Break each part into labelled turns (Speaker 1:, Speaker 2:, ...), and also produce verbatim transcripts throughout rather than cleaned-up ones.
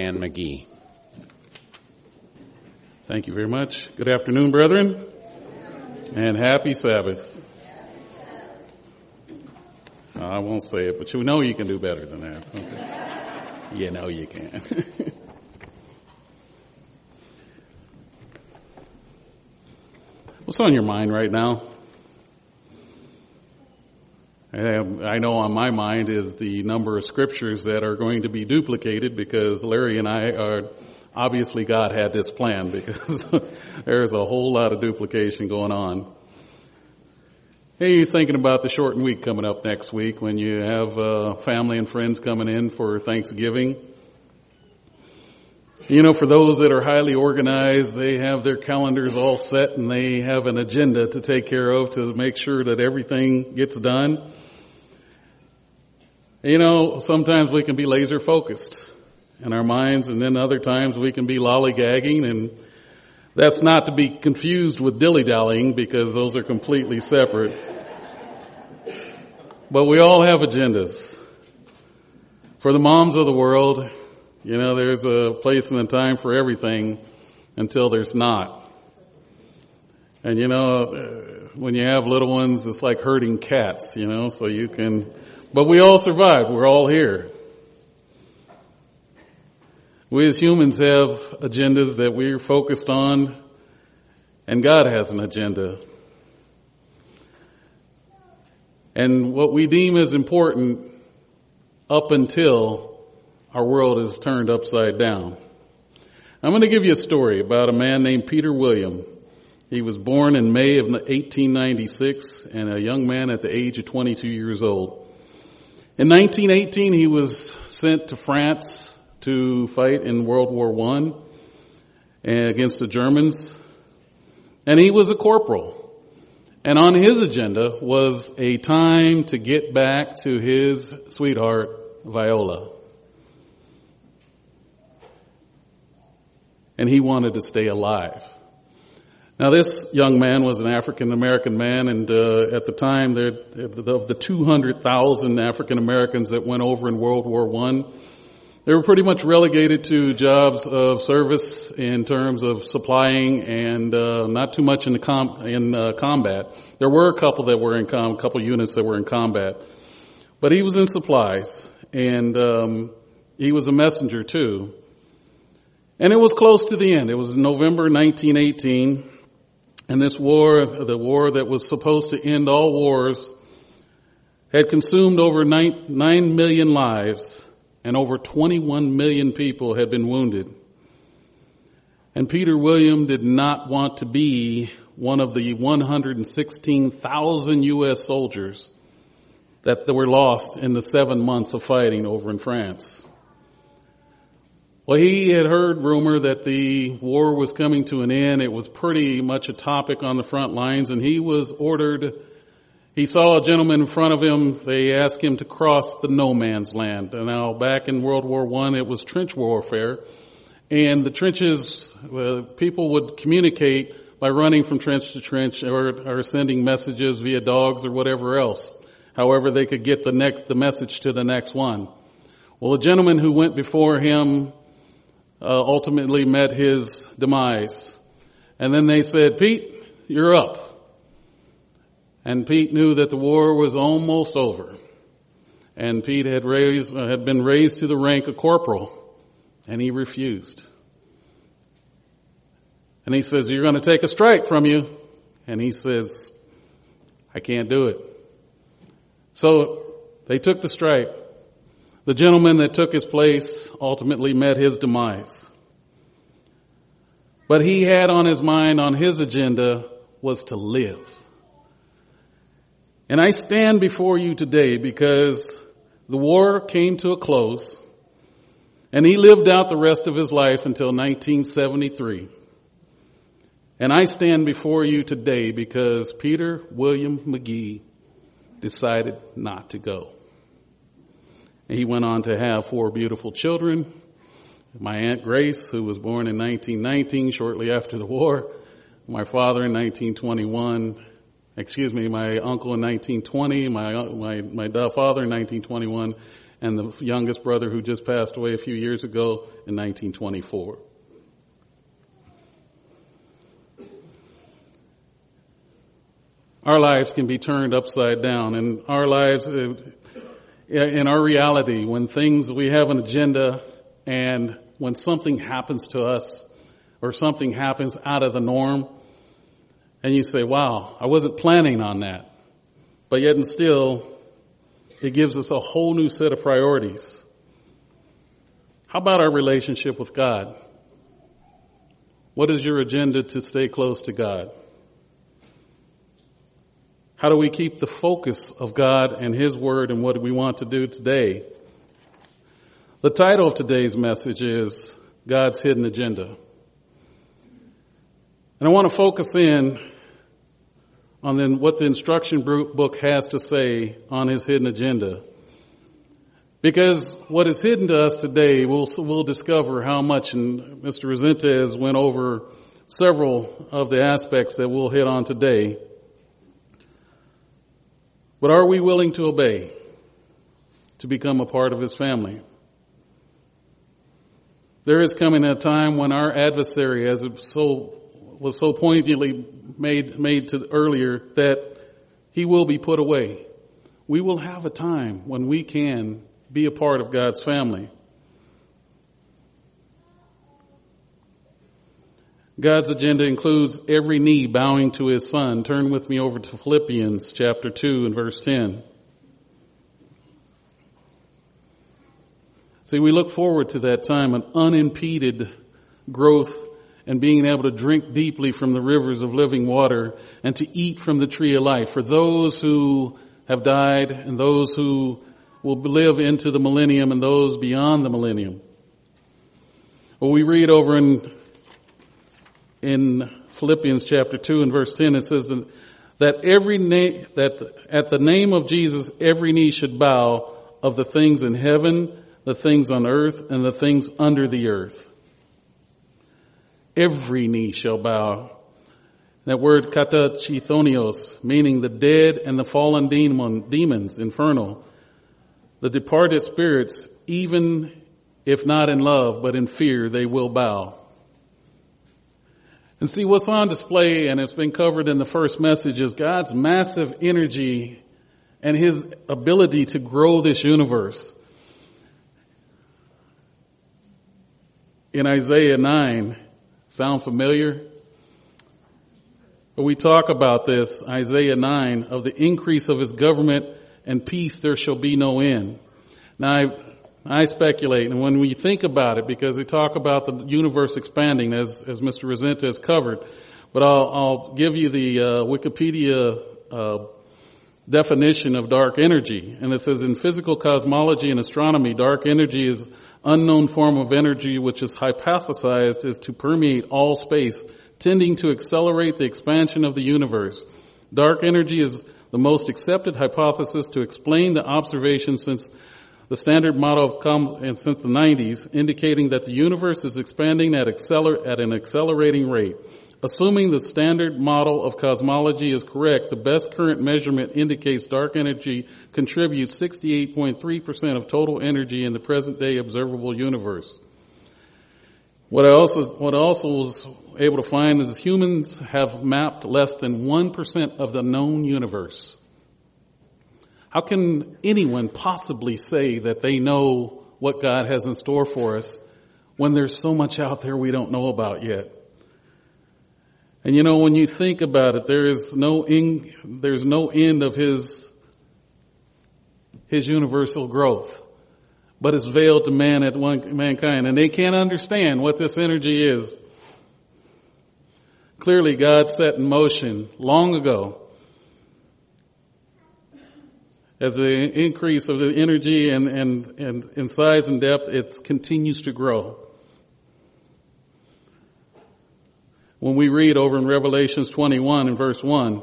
Speaker 1: and McGee.
Speaker 2: Thank you very much. Good afternoon, brethren, and happy Sabbath. Uh, I won't say it, but you know you can do better than that. Okay. You know you can. What's on your mind right now? I know on my mind is the number of scriptures that are going to be duplicated, because Larry and I are, obviously God had this plan, because there's a whole lot of duplication going on. Hey, you're thinking about the shortened week coming up next week when you have uh, family and friends coming in for Thanksgiving. You know, for those that are highly organized, they have their calendars all set and they have an agenda to take care of to make sure that everything gets done. You know, sometimes we can be laser focused in our minds, and then other times we can be lollygagging, and that's not to be confused with dilly-dallying, because those are completely separate. But we all have agendas. For the moms of the world, you know, there's a place and a time for everything until there's not. And you know, when you have little ones, it's like herding cats, you know, so you can, but we all survived. We're all here. We as humans have agendas that we're focused on, and God has an agenda. And what we deem as important up until our world is turned upside down. I'm going to give you a story about a man named Peter William. He was born in May of eighteen ninety-six, and a young man at the age of twenty-two years old. In nineteen eighteen, he was sent to France to fight in World War One against the Germans. And he was a corporal. And on his agenda was a time to get back to his sweetheart, Viola. And he wanted to stay alive. Now, this young man was an African-American man, and uh, at the time, there, of the two hundred thousand African-Americans that went over in World War One, they were pretty much relegated to jobs of service in terms of supplying, and uh, not too much in the com- in uh, combat. There were a couple that were in com- a couple units that were in combat, but he was in supplies, and um, he was a messenger too. And it was close to the end. It was November nineteen eighteen, and this war, the war that was supposed to end all wars, had consumed over nine, nine million lives. And over twenty-one million people had been wounded. And Peter William did not want to be one of the one hundred sixteen thousand U S soldiers that were lost in the seven months of fighting over in France. Well, he had heard rumor that the war was coming to an end. It was pretty much a topic on the front lines, and he was ordered. He saw a gentleman in front of him. They asked him to cross the no man's land. And now, back in World War One, it was trench warfare. And the trenches, uh, people would communicate by running from trench to trench, or, or sending messages via dogs or whatever else. However, they could get the next, the message to the next one. Well, the gentleman who went before him, uh, ultimately met his demise. And then they said, "Pete, you're up." And Pete knew that the war was almost over. And Pete had raised, uh, had been raised to the rank of corporal, and he refused. And he says, "You're going to take a strike from you." And he says, "I can't do it." So they took the strike. The gentleman that took his place ultimately met his demise. But he had on his mind, on his agenda, was to live. And I stand before you today because the war came to a close, and he lived out the rest of his life until nineteen seventy-three. And I stand before you today because Peter William McGee decided not to go. And he went on to have four beautiful children. My Aunt Grace, who was born in nineteen nineteen, shortly after the war. My father in nineteen twenty-one. Excuse me, my uncle in nineteen twenty, my my my father in nineteen twenty-one, and the youngest brother who just passed away a few years ago in nineteen twenty-four. Our lives can be turned upside down, and our lives, in our reality, when things, we have an agenda, and when something happens to us, or something happens out of the norm, and you say, wow, I wasn't planning on that. But yet and still, it gives us a whole new set of priorities. How about our relationship with God? What is your agenda to stay close to God? How do we keep the focus of God and His Word and what we want to do today? The title of today's message is God's Hidden Agenda. And I want to focus in on then what the instruction book has to say on His hidden agenda. Because what is hidden to us today, we'll, we'll discover how much, and Mister Resentes went over several of the aspects that we'll hit on today. But are we willing to obey, to become a part of His family? There is coming a time when our adversary, as it so was so poignantly made made to earlier, that he will be put away. We will have a time when we can be a part of God's family. God's agenda includes every knee bowing to His Son. Turn with me over to Philippians chapter two and verse ten. See, we look forward to that time, an unimpeded growth and being able to drink deeply from the rivers of living water and to eat from the tree of life. For those who have died and those who will live into the millennium and those beyond the millennium. Well, we read over in In Philippians chapter two and verse ten, it says that, that every na- that at the name of Jesus, every knee should bow, of the things in heaven, the things on earth, and the things under the earth. Every knee shall bow. That word katachithonios, meaning the dead and the fallen demon, demons, infernal, the departed spirits, even if not in love, but in fear, they will bow. And see, what's on display, and it's been covered in the first message, is God's massive energy and His ability to grow this universe. In Isaiah nine, sound familiar? But we talk about this, Isaiah nine, of the increase of His government and peace there shall be no end. Now, I I speculate, and when we think about it, because we talk about the universe expanding, as as Mister Resenta has covered, but I'll, I'll give you the uh, Wikipedia uh, definition of dark energy, and it says, in physical cosmology and astronomy, dark energy is unknown form of energy which is hypothesized is to permeate all space, tending to accelerate the expansion of the universe. Dark energy is the most accepted hypothesis to explain the observation since the standard model come and since the nineties, indicating that the universe is expanding at, acceler- at an accelerating rate. Assuming the standard model of cosmology is correct, the best current measurement indicates dark energy contributes sixty-eight point three percent of total energy in the present day observable universe. What I also, what I also was able to find is humans have mapped less than one percent of the known universe. How can anyone possibly say that they know what God has in store for us when there's so much out there we don't know about yet? And you know, when you think about it, there is no in, there's no end of His, His universal growth, but it's veiled to man at one, mankind, and they can't understand what this energy is. Clearly, God set in motion long ago. As the increase of the energy and, and, and in size and depth, it continues to grow. When we read over in Revelations twenty-one and verse one,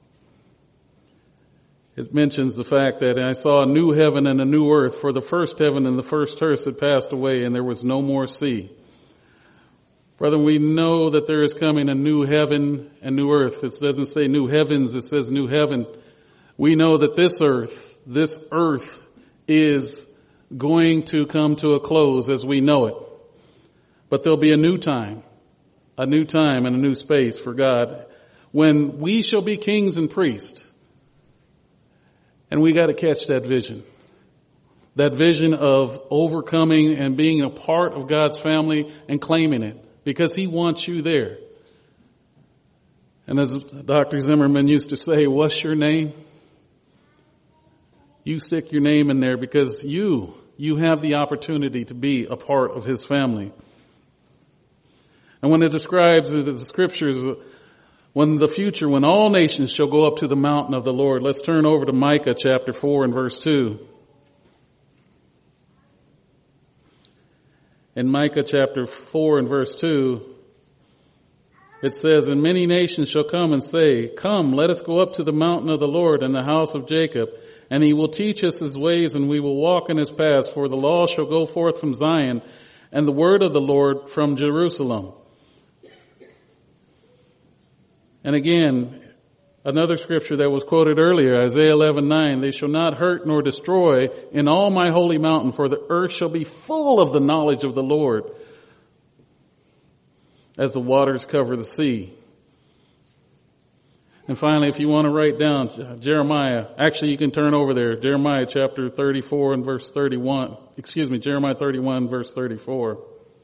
Speaker 2: it mentions the fact that I saw a new heaven and a new earth, for the first heaven and the first earth had passed away and there was no more sea. Brethren, we know that there is coming a new heaven and new earth. It doesn't say new heavens, it says new heaven. We know that this earth, this earth is going to come to a close as we know it. But there'll be a new time, a new time and a new space for God when we shall be kings and priests. And we got to catch that vision. That vision of overcoming and being a part of God's family and claiming it because He wants you there. And as Doctor Zimmerman used to say, what's your name? You stick your name in there because you, you have the opportunity to be a part of His family. And when it describes the scriptures, when the future, when all nations shall go up to the mountain of the Lord, let's turn over to Micah chapter four and verse two. In Micah chapter four and verse two, it says, and many nations shall come and say, come, let us go up to the mountain of the Lord and the house of Jacob, and He will teach us His ways, and we will walk in His paths. For the law shall go forth from Zion, and the word of the Lord from Jerusalem. And again, another scripture that was quoted earlier, Isaiah eleven nine, they shall not hurt nor destroy in all my holy mountain, for the earth shall be full of the knowledge of the Lord, as the waters cover the sea. And finally, if you want to write down Jeremiah, actually you can turn over there, Jeremiah chapter thirty-four and verse thirty-one, excuse me, Jeremiah thirty-one verse thirty-four.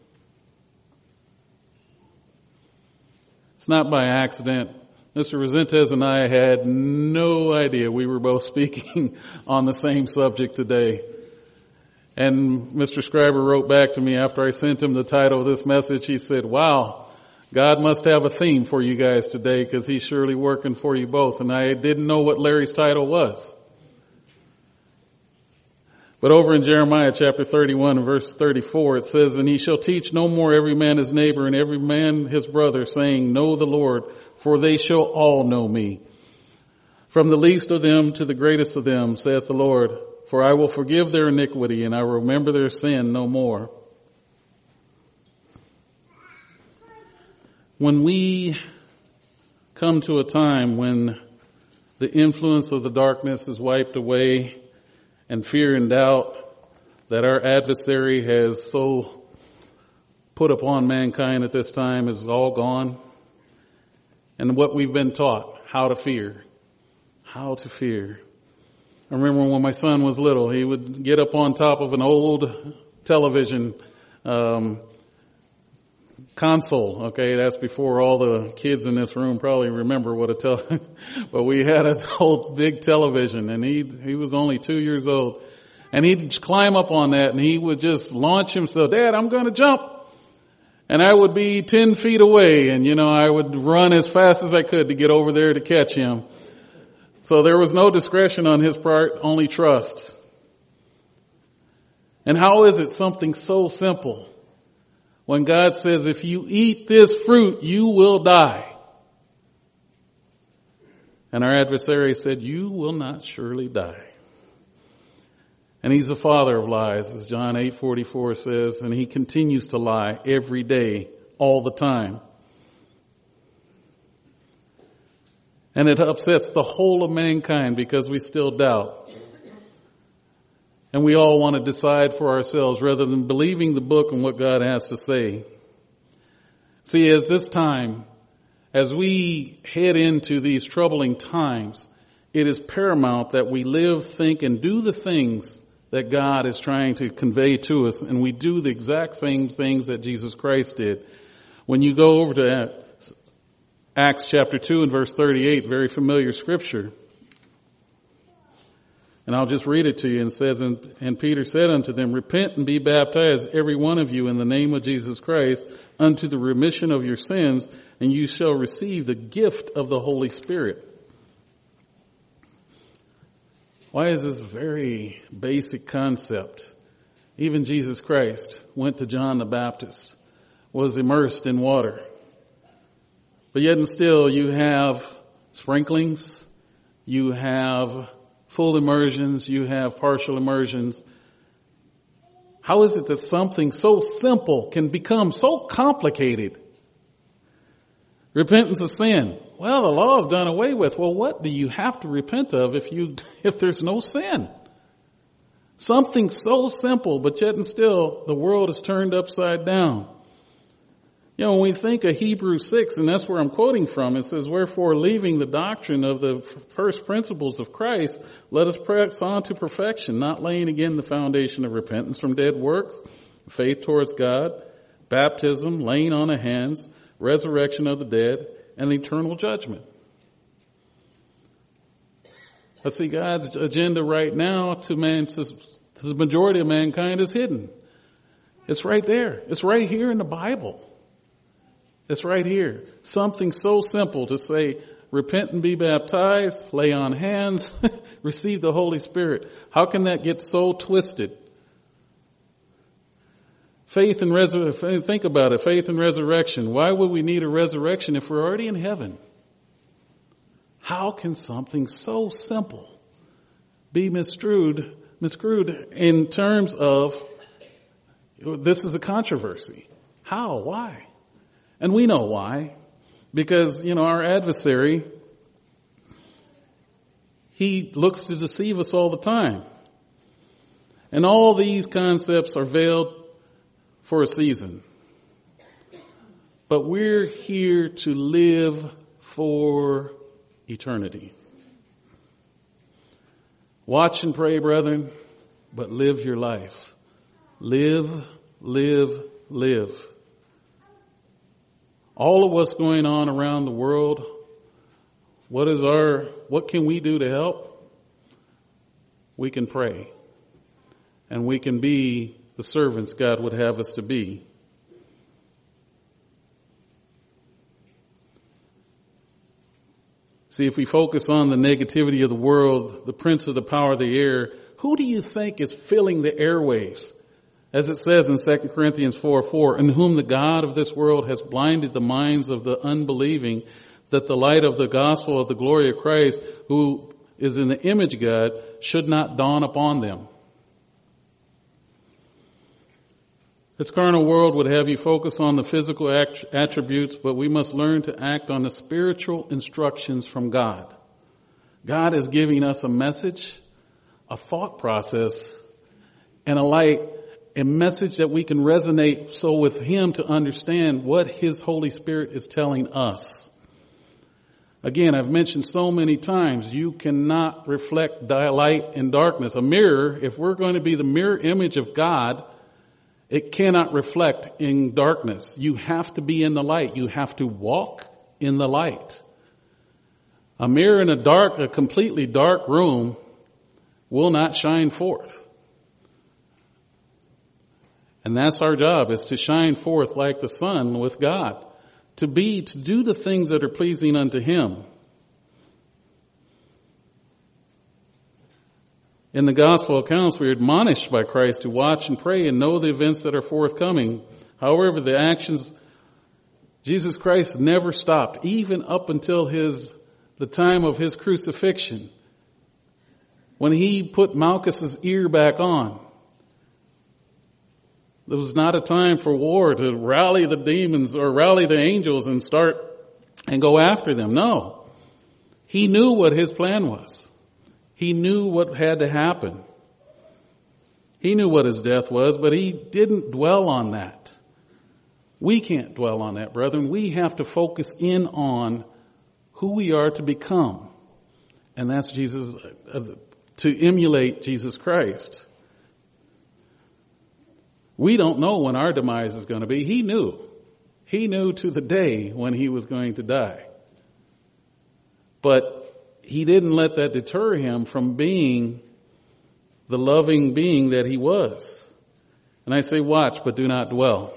Speaker 2: It's not by accident. Mister Resentes and I had no idea we were both speaking on the same subject today. And Mister Scriber wrote back to me after I sent him the title of this message. He said, wow, God must have a theme for you guys today because He's surely working for you both. And I didn't know what Larry's title was. But over in Jeremiah chapter thirty-one and verse thirty-four, it says, and he shall teach no more every man his neighbor and every man his brother, saying, know the Lord, for they shall all know me. From the least of them to the greatest of them, saith the Lord, for I will forgive their iniquity and I will remember their sin no more. When we come to a time when the influence of the darkness is wiped away and fear and doubt that our adversary has so put upon mankind at this time is all gone, and what we've been taught, how to fear, how to fear. I remember when my son was little, he would get up on top of an old television um console. Okay, that's before all the kids in this room probably remember what a tel. But we had a whole big television, and he he was only two years old, and he'd climb up on that, and he would just launch himself. Dad, I'm going to jump, and I would be ten feet away, and you know I would run as fast as I could to get over there to catch him. So there was no discretion on his part, only trust. And how is it something so simple? When God says, if you eat this fruit, you will die. And our adversary said, you will not surely die. And he's the father of lies, as John eight forty-four says, and he continues to lie every day, all the time. And it upsets the whole of mankind because we still doubt. And we all want to decide for ourselves rather than believing the book and what God has to say. See, at this time, as we head into these troubling times, it is paramount that we live, think, and do the things that God is trying to convey to us. And we do the exact same things that Jesus Christ did. When you go over to Acts chapter two and verse thirty-eight, very familiar scripture. And I'll just read it to you. And it says, and, and Peter said unto them, repent and be baptized, every one of you, in the name of Jesus Christ, unto the remission of your sins, and you shall receive the gift of the Holy Spirit. Why is this very basic concept? Even Jesus Christ went to John the Baptist, was immersed in water. But yet and still you have sprinklings, you have full immersions, you have partial immersions. How is it that something so simple can become so complicated? Repentance of sin. Well, the law is done away with. Well, what do you have to repent of if you if there's no sin? Something so simple, but yet and still the world is turned upside down. You know, when we think of Hebrews six, and that's where I'm quoting from, it says, wherefore, leaving the doctrine of the first principles of Christ, let us press on to perfection, not laying again the foundation of repentance from dead works, faith towards God, baptism, laying on of hands, resurrection of the dead, and eternal judgment. But see, God's agenda right now to man, to the majority of mankind is hidden. It's right there. It's right here in the Bible. It's right here. Something so simple to say, repent and be baptized, lay on hands, receive the Holy Spirit. How can that get so twisted? Faith and resurrection, think about it, faith and resurrection. Why would we need a resurrection if we're already in heaven? How can something so simple be misconstrued, misconstrued in terms of this is a controversy? How? Why? And we know why. Because, you know, our adversary, he looks to deceive us all the time. And all these concepts are veiled for a season. But we're here to live for eternity. Watch and pray, brethren, but live your life. Live, live, live. All of what's going on around the world, what is our, what can we do to help? We can pray. And we can be the servants God would have us to be. See, if we focus on the negativity of the world, the prince of the power of the air, who do you think is filling the airwaves? As it says in Second Corinthians four four, in whom the God of this world has blinded the minds of the unbelieving, that the light of the gospel of the glory of Christ, who is in the image of God, should not dawn upon them. This carnal world would have you focus on the physical attributes, but we must learn to act on the spiritual instructions from God. God is giving us a message, a thought process, and a light, a message that we can resonate so with Him to understand what His Holy Spirit is telling us. Again, I've mentioned so many times, you cannot reflect light in darkness. A mirror, if we're going to be the mirror image of God, it cannot reflect in darkness. You have to be in the light. You have to walk in the light. A mirror in a dark, a completely dark room will not shine forth. And that's our job, is to shine forth like the sun with God. To be, to do the things that are pleasing unto Him. In the gospel accounts, we are admonished by Christ to watch and pray and know the events that are forthcoming. However, the actions, Jesus Christ never stopped, even up until his, the time of His crucifixion. When He put Malchus's ear back on, there was not a time for war to rally the demons or rally the angels and start and go after them. No. He knew what His plan was. He knew what had to happen. He knew what His death was, but He didn't dwell on that. We can't dwell on that, brethren. We have to focus in on who we are to become. And that's Jesus, uh, to emulate Jesus Christ. We don't know when our demise is going to be. He knew. He knew to the day when He was going to die. But He didn't let that deter Him from being the loving being that He was. And I say watch, but do not dwell.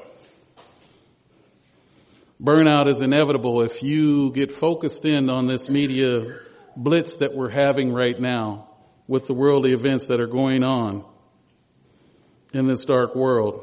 Speaker 2: Burnout is inevitable if you get focused in on this media blitz that we're having right now with the worldly events that are going on in this dark world.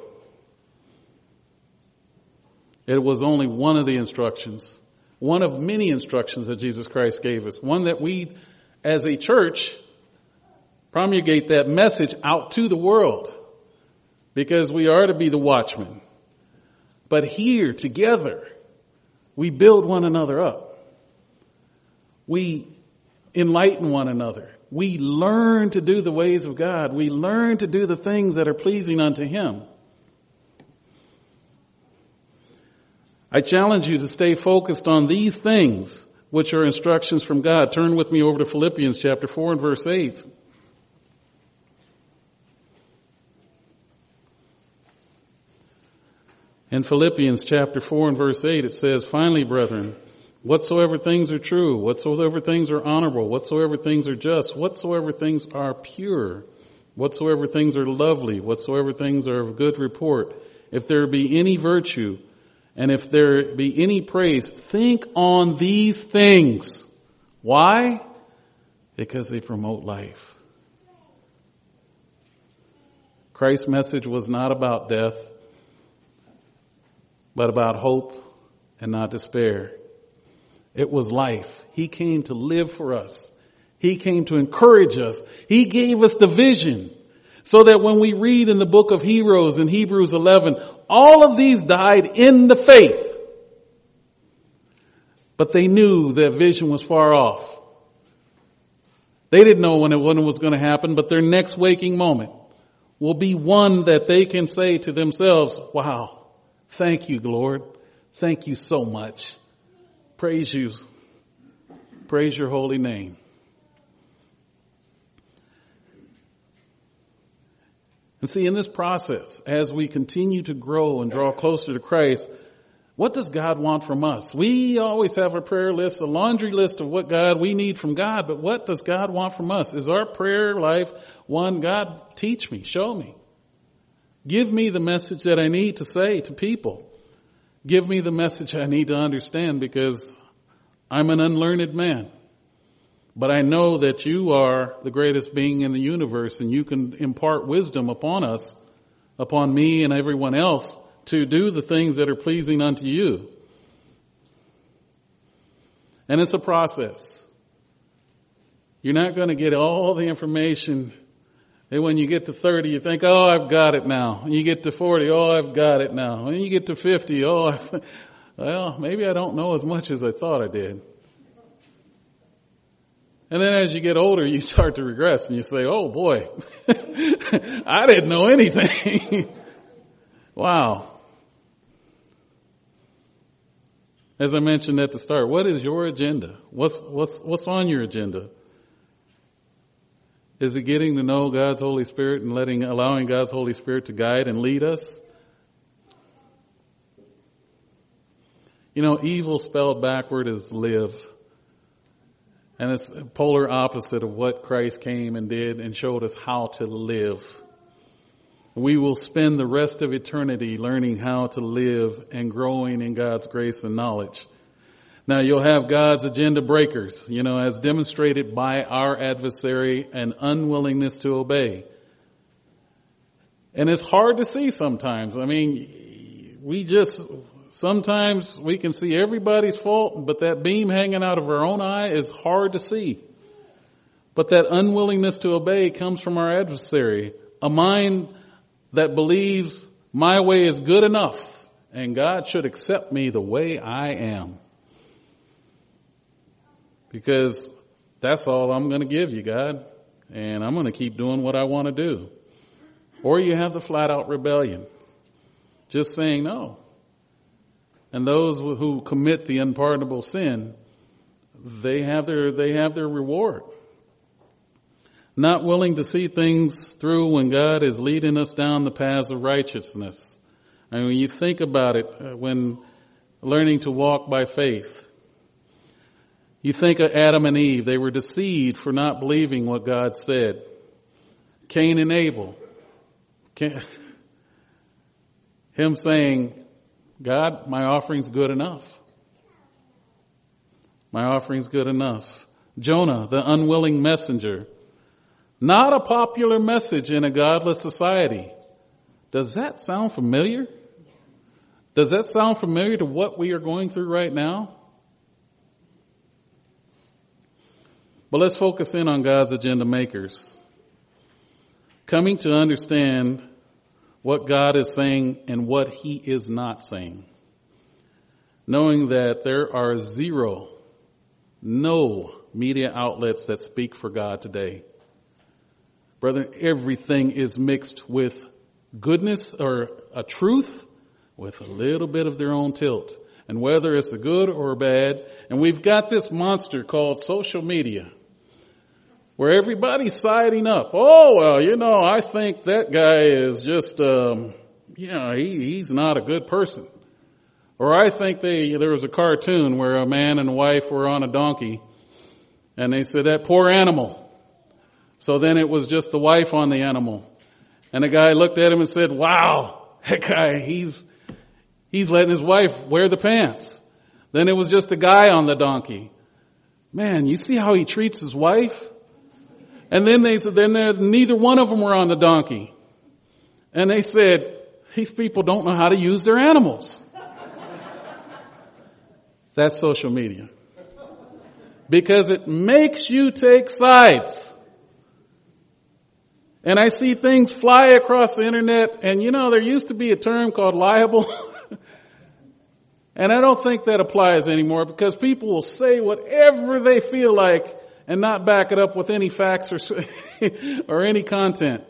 Speaker 2: It was only one of the instructions, one of many instructions that Jesus Christ gave us, one that we as a church promulgate that message out to the world, because we are to be the watchmen. But here together, we build one another up. We enlighten one another. We learn to do the ways of God. We learn to do the things that are pleasing unto Him. I challenge you to stay focused on these things, which are instructions from God. Turn with me over to Philippians chapter four and verse eight. In Philippians chapter four and verse eight, it says, "Finally, brethren, whatsoever things are true, whatsoever things are honorable, whatsoever things are just, whatsoever things are pure, whatsoever things are lovely, whatsoever things are of good report, if there be any virtue, and if there be any praise, think on these things." Why? Because they promote life. Christ's message was not about death, but about hope and not despair. It was life. He came to live for us. He came to encourage us. He gave us the vision so that when we read in the book of Hebrews in Hebrews eleven, all of these died in the faith. But they knew that vision was far off. They didn't know when it, when it was going to happen, but their next waking moment will be one that they can say to themselves, "Wow, thank you, Lord. Thank you so much. Praise you. Praise your holy name." And see, in this process, as we continue to grow and draw closer to Christ, what does God want from us? We always have a prayer list, a laundry list of what God we need from God, but what does God want from us? Is our prayer life one, God, teach me, show me. Give me the message that I need to say to people. Give me the message I need to understand, because I'm an unlearned man. But I know that you are the greatest being in the universe, and you can impart wisdom upon us, upon me and everyone else, to do the things that are pleasing unto you. And it's a process. You're not going to get all the information. And when you get to thirty, you think, "Oh, I've got it now." And you get to forty, "Oh, I've got it now." And you get to fifty, "Oh, I've, well, maybe I don't know as much as I thought I did." And then as you get older, you start to regress and you say, "Oh boy, I didn't know anything." Wow. As I mentioned at the start, what is your agenda? What's, what's, what's on your agenda? Is it getting to know God's Holy Spirit and letting, allowing God's Holy Spirit to guide and lead us? You know, evil spelled backward is live. And it's a polar opposite of what Christ came and did and showed us how to live. We will spend the rest of eternity learning how to live and growing in God's grace and knowledge. Now, you'll have God's agenda breakers, you know, as demonstrated by our adversary and unwillingness to obey. And it's hard to see sometimes. I mean, we just, sometimes we can see everybody's fault, but that beam hanging out of our own eye is hard to see. But that unwillingness to obey comes from our adversary, a mind that believes my way is good enough and God should accept me the way I am. Because that's all I'm going to give you, God, and I'm going to keep doing what I want to do. Or you have the flat out rebellion, just saying no. And those who commit the unpardonable sin, they have their, they have their reward. Not willing to see things through when God is leading us down the paths of righteousness. I mean, when you think about it, when learning to walk by faith, you think of Adam and Eve. They were deceived for not believing what God said. Cain and Abel. Him saying, "God, my offering's good enough. My offering's good enough." Jonah, the unwilling messenger. Not a popular message in a godless society. Does that sound familiar? Does that sound familiar to what we are going through right now? But let's focus in on God's agenda makers. Coming to understand what God is saying and what He is not saying. Knowing that there are zero no media outlets that speak for God today. Brethren, everything is mixed with goodness or a truth with a little bit of their own tilt. And whether it's a good or a bad, and we've got this monster called social media where everybody's siding up. Oh, well, you know, I think that guy is just, um, you know, he, he's not a good person. Or I think they, there was a cartoon where a man and a wife were on a donkey and they said, that poor animal. So then it was just the wife on the animal. And the guy looked at him and said, wow, that guy, he's, he's letting his wife wear the pants. Then it was just the guy on the donkey. Man, you see how he treats his wife? And then they said, then neither one of them were on the donkey. And they said, these people don't know how to use their animals. That's social media. Because it makes you take sides. And I see things fly across the internet, and you know, there used to be a term called liable. And I don't think that applies anymore because people will say whatever they feel like and not back it up with any facts or, or any content.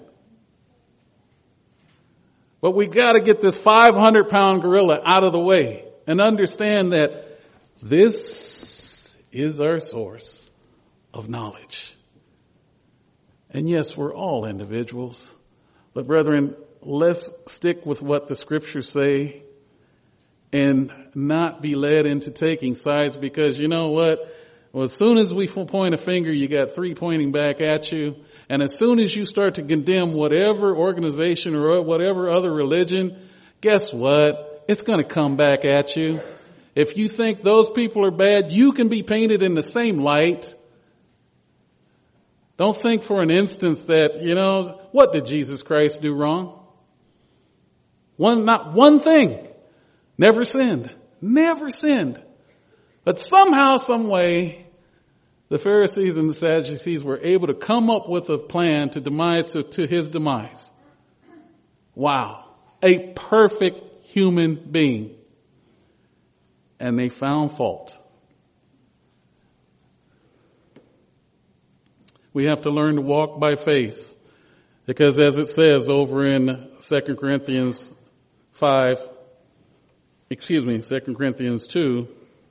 Speaker 2: But we got to get this five hundred pound gorilla out of the way and understand that this is our source of knowledge. And yes, we're all individuals. But brethren, let's stick with what the scriptures say and not be led into taking sides, because you know what? Well, as soon as we point a finger, you got three pointing back at you. And as soon as you start to condemn whatever organization or whatever other religion, guess what? It's going to come back at you. If you think those people are bad, you can be painted in the same light. Don't think for an instance that, you know, what did Jesus Christ do wrong? One, not one thing. Never sinned. Never sinned. But somehow, some way, the Pharisees and the Sadducees were able to come up with a plan to demise to, to his demise. Wow. A perfect human being. And they found fault. We have to learn to walk by faith, because as it says over in Second Corinthians five, excuse me, Second Corinthians two,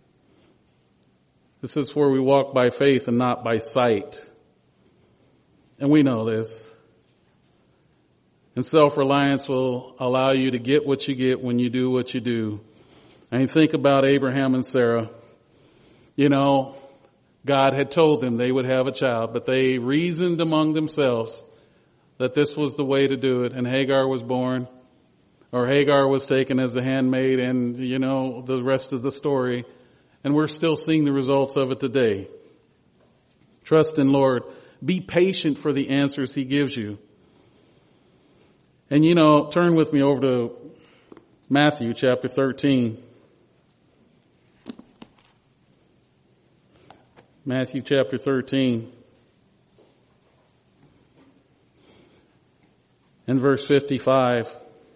Speaker 2: this is where we walk by faith and not by sight. And we know this. And self-reliance will allow you to get what you get when you do what you do. And you think about Abraham and Sarah. You know, God had told them they would have a child, but they reasoned among themselves that this was the way to do it. And Hagar was born, or Hagar was taken as a handmaid, and, you know, the rest of the story. And we're still seeing the results of it today. Trust in Lord. Be patient for the answers He gives you. And, you know, turn with me over to Matthew chapter thirteen. Matthew chapter thirteen and verse fifty-five.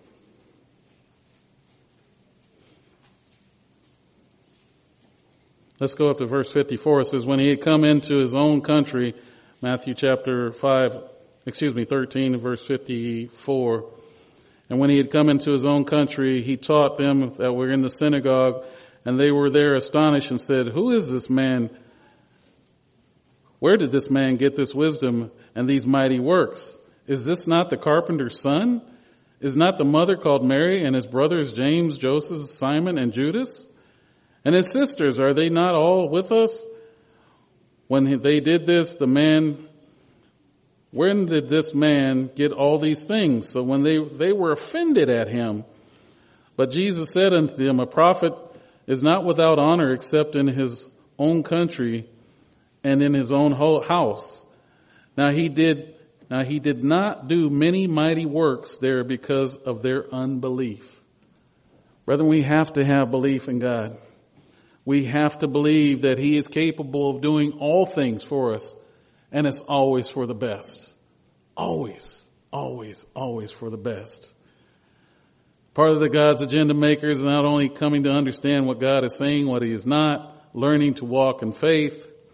Speaker 2: Let's go up to verse fifty-four. It says, when he had come into his own country, Matthew chapter five, excuse me, thirteen, verse fifty-four. And when he had come into his own country, he taught them that were in the synagogue, and they were there astonished and said, who is this man? Where did this man get this wisdom and these mighty works? Is this not the carpenter's son? Is not the mother called Mary, and his brothers James, Joseph, Simon, and Judas? And his sisters, are they not all with us? When they did this, the man, when did this man get all these things? So when they, they were offended at him. But Jesus said unto them, a prophet is not without honor except in his own country and in his own house. Now he did, now he did not do many mighty works there because of their unbelief. Brethren, we have to have belief in God. We have to believe that He is capable of doing all things for us, and it's always for the best. Always, always, always for the best. Part of the God's agenda makers is not only coming to understand what God is saying, what He is not, learning to walk in faith,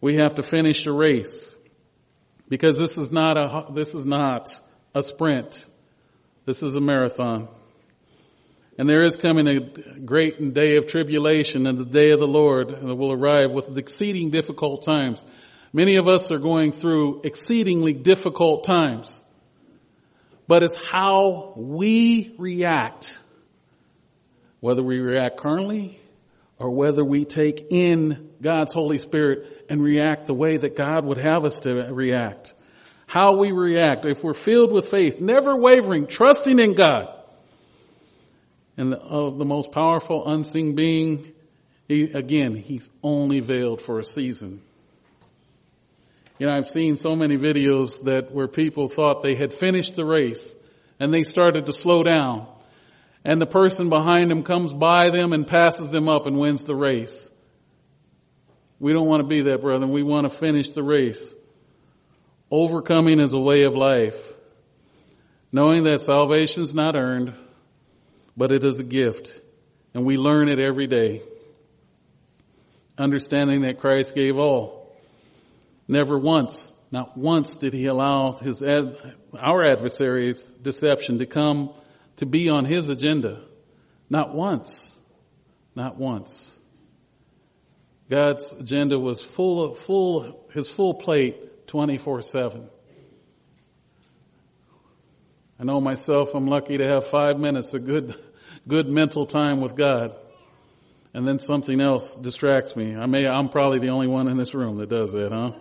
Speaker 2: We have to finish the race, because this is not a, this is not a sprint. This is a marathon. And there is coming a great day of tribulation, and the day of the Lord will arrive with exceeding difficult times. Many of us are going through exceedingly difficult times. But it's how we react, whether we react carnally or whether we take in God's Holy Spirit and react the way that God would have us to react. How we react. If we're filled with faith, never wavering, trusting in God. And the, uh, the most powerful unseen being, he, again, he's only veiled for a season. You know, I've seen so many videos that where people thought they had finished the race and they started to slow down, and the person behind them comes by them and passes them up and wins the race. We don't want to be that, brother. We want to finish the race. Overcoming is a way of life. Knowing that salvation is not earned, but it is a gift. And we learn it every day. Understanding that Christ gave all. Never once, not once did he allow his ad, our adversary's deception to come to be on his agenda. Not once. Not once. God's agenda was full of, full, his full plate twenty-four seven. I know myself, I'm lucky to have five minutes of good, good mental time with God. And then something else distracts me. I may, I'm probably the only one in this room that does that, huh?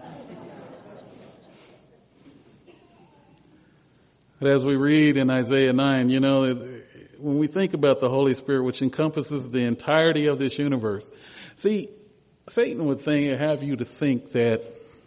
Speaker 2: But as we read in Isaiah nine, you know, when we think about the Holy Spirit, which encompasses the entirety of this universe, see, Satan would think, have you to think that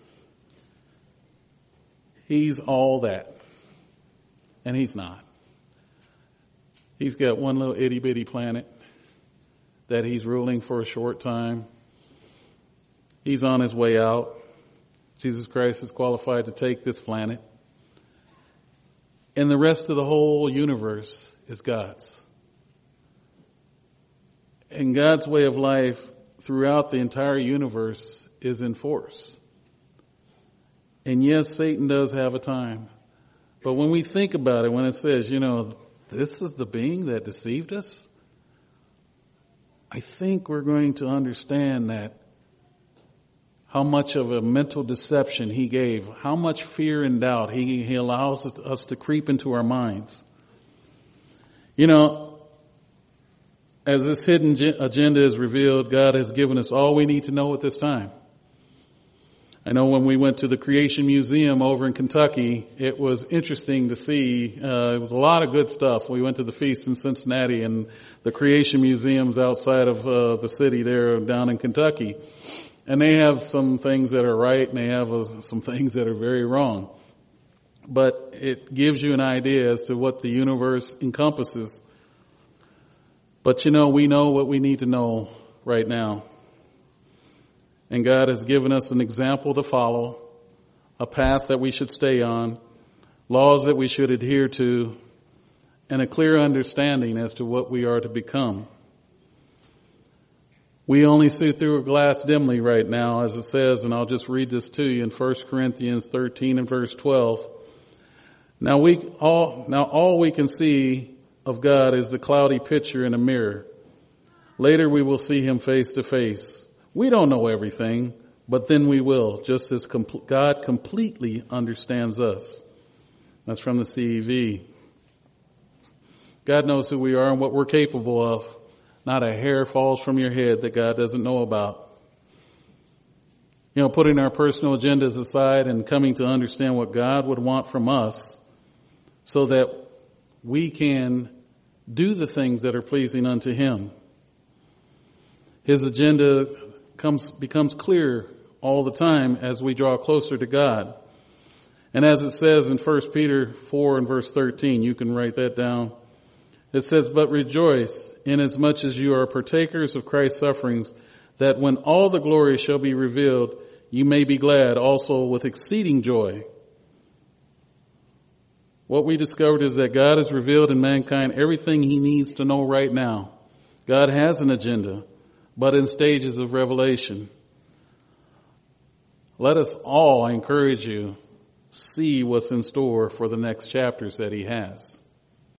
Speaker 2: he's all that. And he's not. He's got one little itty bitty planet that he's ruling for a short time. He's on his way out. Jesus Christ is qualified to take this planet. And the rest of the whole universe is God's. And God's way of life throughout the entire universe is in force. And yes, Satan does have a time. But when we think about it, when it says, you know, this is the being that deceived us, I think we're going to understand that how much of a mental deception he gave, how much fear and doubt he, he allows us to creep into our minds. You know, as this hidden agenda is revealed, God has given us all we need to know at this time. I know when we went to the Creation Museum over in Kentucky, it was interesting to see. Uh, it was a lot of good stuff. We went to the feast in Cincinnati, and the Creation Museum's outside of uh, the city there down in Kentucky. And they have some things that are right, and they have uh, some things that are very wrong. But it gives you an idea as to what the universe encompasses. But you know, we know what we need to know right now. And God has given us an example to follow, a path that we should stay on, laws that we should adhere to, and a clear understanding as to what we are to become. We only see through a glass dimly right now, as it says, and I'll just read this to you in First Corinthians thirteen and verse twelve. Now we all, now all we can see of God is the cloudy picture in a mirror. Later we will see him face to face. We don't know everything, but then we will, just as com- God completely understands us. That's from the C E V. God knows who we are and what we're capable of. Not a hair falls from your head that God doesn't know about. You know, putting our personal agendas aside and coming to understand what God would want from us so that we can do the things that are pleasing unto him. His agenda comes becomes clear all the time as we draw closer to God. And as it says in First Peter four and verse thirteen, you can write that down. It says, but rejoice inasmuch as you are partakers of Christ's sufferings, that when all the glory shall be revealed, you may be glad also with exceeding joy. What we discovered is that God has revealed in mankind everything he needs to know right now. God has an agenda, but in stages of revelation. let us all, I encourage you, see what's in store for the next chapters that he has.